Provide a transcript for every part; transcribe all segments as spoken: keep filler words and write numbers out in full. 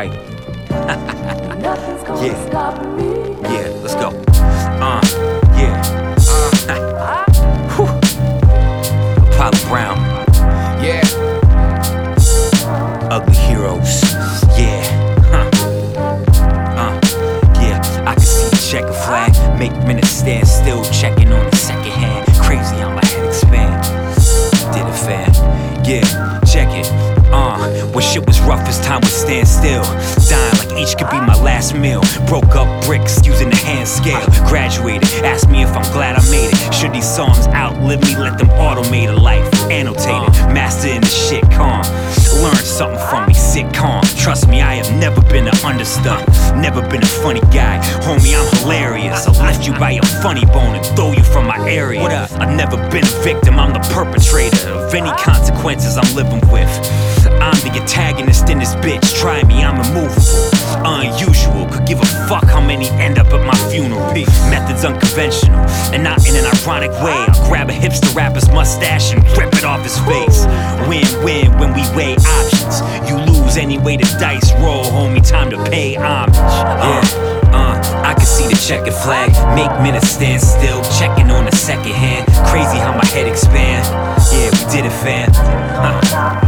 right. Yeah, yeah, let's go. Uh, yeah. Uh, Whew. Apollo Brown. Yeah. Ugly heroes. Yeah. Huh. Uh, yeah. I can see the checker flag. Make minutes stand still. Checking on the second hand. Crazy how my head expand. Did it, fam. Yeah. Check it. Uh, when shit was rough, it's time would stand still. Dying like each could be my last meal. Broke up bricks using the hand scale. Graduated, asked me if I'm glad I made it. Should these songs outlive me? Let them automate a life. Annotated, master in the shit calm. Learn something from me, sit calm. Trust me, I have never been an understudy. Never been a funny guy. Homie, I'm hilarious. I'll lift you by your funny bone and throw you from my area. What up? I've never been a victim, I'm the perpetrator of any consequences I'm living with. I'm the antagonist in this bitch. Try me, I'm immovable. Unusual, could give a fuck how many end up at my funeral. Methods unconventional, and not in an ironic way. I'll grab a hipster rapper's mustache and rip it off his face. Win-win when we weigh options. You lose any way the dice roll, homie, time to pay homage. Yeah, uh, I can see the checkered flag. Make minutes stand still, checking on the second hand. Crazy how my head expand. Yeah, we did it, fam. Huh.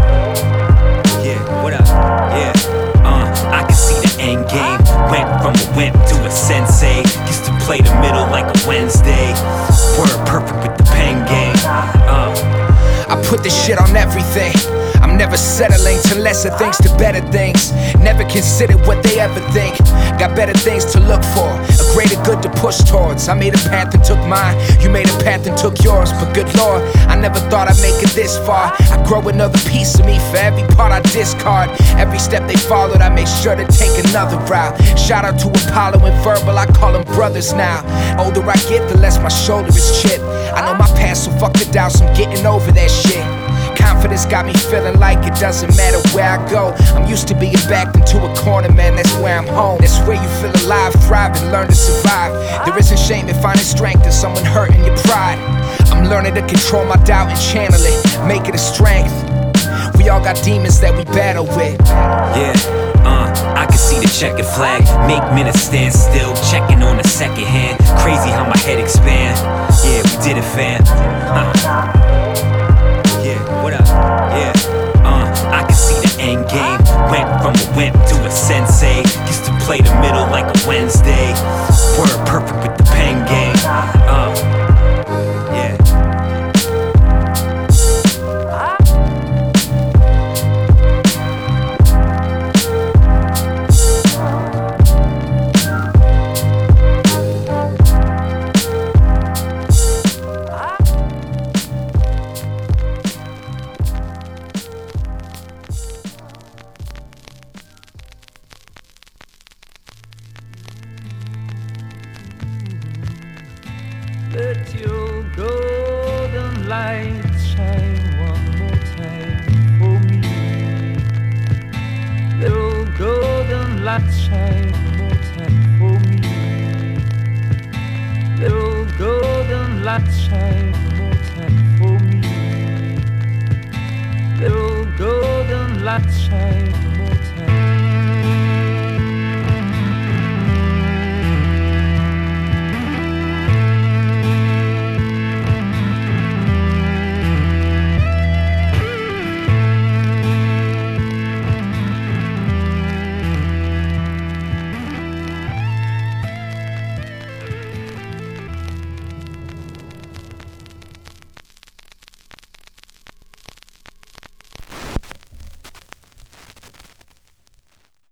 Yeah, what up? Yeah, uh, I can see the end game. Went from a wimp to a sensei. Used to play the middle like a Wednesday. Word perfect with the pen game. Uh, I put this shit on everything. I'm never settling to lesser things to better things. Never considered what they ever think. Got better things to look for, a greater good to push towards. I made a path and took mine. You made a path and took yours. But good Lord, I never thought I'd make it this far. I grow another piece of me for every part I discard. Every step they followed, I make sure to take another route. Shout out to Apollo and Verbal, I call them brothers now. Older I get, the less my shoulder is chipped. I know my past, so fuck the doubts, I'm getting over that shit. Confidence got me feeling like it doesn't matter where I go. I'm used to being backed into a corner, man, that's where I'm home. That's where you feel alive, thrive, and learn to survive. There isn't shame in finding strength in someone hurting your pride. I'm learning to control my doubt and channel it, make it a strength. We all got demons that we battle with. Yeah, uh, I can see the checkered flag. Make minutes stand still, checking on the second hand. Crazy how my head expand. Yeah, we did it, fam. Huh. Yeah, what up? Yeah, uh, I can see the end game. Went from a wimp to a sensei. Used to play the middle like a Wednesday. Word perfect with the pen game. Uh, yeah. Let your golden light shine one more time for me. Let your golden light shine one more time for me. Let your golden light shine one more time for me. Let your golden light shine.